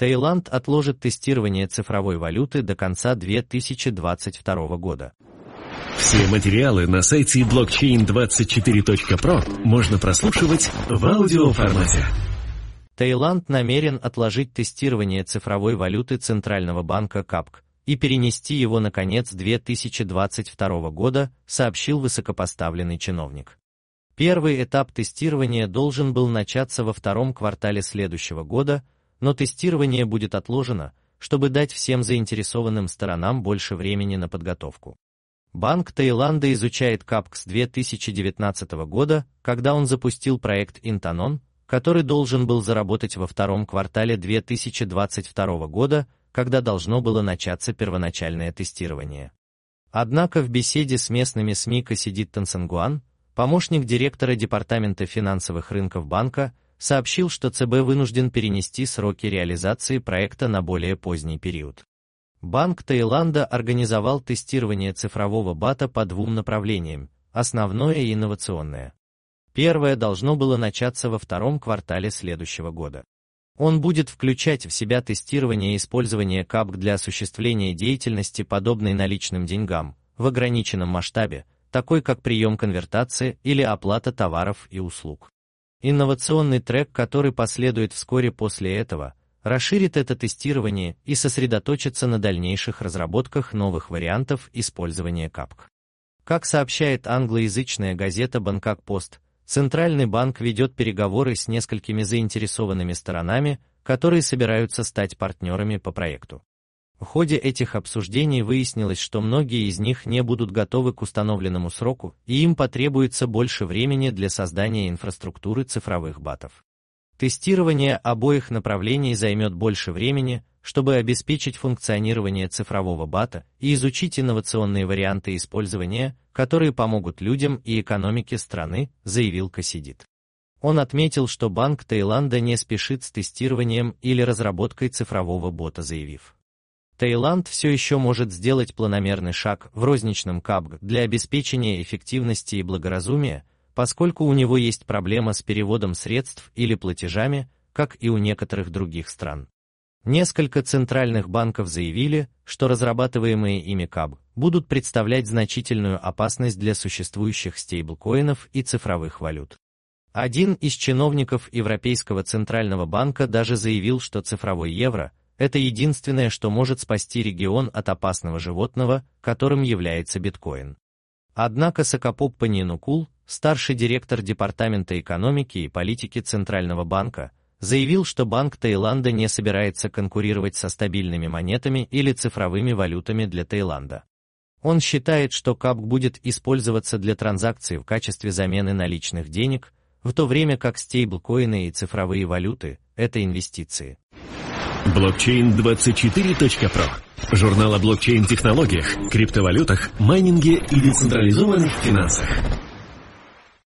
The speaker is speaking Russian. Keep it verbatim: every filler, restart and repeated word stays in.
Таиланд отложит тестирование цифровой валюты до конца две тысячи двадцать второго года. Все материалы на сайте блокчейн двадцать четыре точка про можно прослушивать в аудиоформате. Таиланд намерен отложить тестирование цифровой валюты Центрального банка КАПК и перенести его на конец две тысячи двадцать второго года, сообщил высокопоставленный чиновник. Первый этап тестирования должен был начаться во втором квартале следующего года, но тестирование будет отложено, чтобы дать всем заинтересованным сторонам больше времени на подготовку. Банк Таиланда изучает КАПК с две тысячи девятнадцатого года, когда он запустил проект Интанон, который должен был заработать во втором квартале две тысячи двадцать второго года, когда должно было начаться первоначальное тестирование. Однако в беседе с местными СМИ Касидит Тансангуан, помощник директора Департамента финансовых рынков банка, сообщил, что ЦБ вынужден перенести сроки реализации проекта на более поздний период. Банк Таиланда организовал тестирование цифрового бата по двум направлениям, основное и инновационное. Первое должно было начаться во втором квартале следующего года. Он будет включать в себя тестирование использования КАПК для осуществления деятельности, подобной наличным деньгам, в ограниченном масштабе, такой как прием конвертации или оплата товаров и услуг. Инновационный трек, который последует вскоре после этого, расширит это тестирование и сосредоточится на дальнейших разработках новых вариантов использования КАПК. Как сообщает англоязычная газета Bangkok Post, Центральный банк ведет переговоры с несколькими заинтересованными сторонами, которые собираются стать партнерами по проекту. В ходе этих обсуждений выяснилось, что многие из них не будут готовы к установленному сроку, и им потребуется больше времени для создания инфраструктуры цифровых батов. Тестирование обоих направлений займет больше времени, чтобы обеспечить функционирование цифрового бата и изучить инновационные варианты использования, которые помогут людям и экономике страны, заявил Касидит. Он отметил, что Банк Таиланда не спешит с тестированием или разработкой цифрового бота, заявив: Таиланд все еще может сделать планомерный шаг в розничном КАПК для обеспечения эффективности и благоразумия, поскольку у него есть проблема с переводом средств или платежами, как и у некоторых других стран. Несколько центральных банков заявили, что разрабатываемые ими КАПК будут представлять значительную опасность для существующих стейблкоинов и цифровых валют. Один из чиновников Европейского центрального банка даже заявил, что цифровой евро – это единственное, что может спасти регион от опасного животного, которым является биткоин. Однако Сакапоп Паниенукул, старший директор Департамента экономики и политики Центрального банка, заявил, что Банк Таиланда не собирается конкурировать со стабильными монетами или цифровыми валютами для Таиланда. Он считает, что КАПК будет использоваться для транзакций в качестве замены наличных денег, в то время как стейблкоины и цифровые валюты – это инвестиции. блокчейн двадцать четыре точка про. Журнал о блокчейн-технологиях, криптовалютах, майнинге и децентрализованных финансах.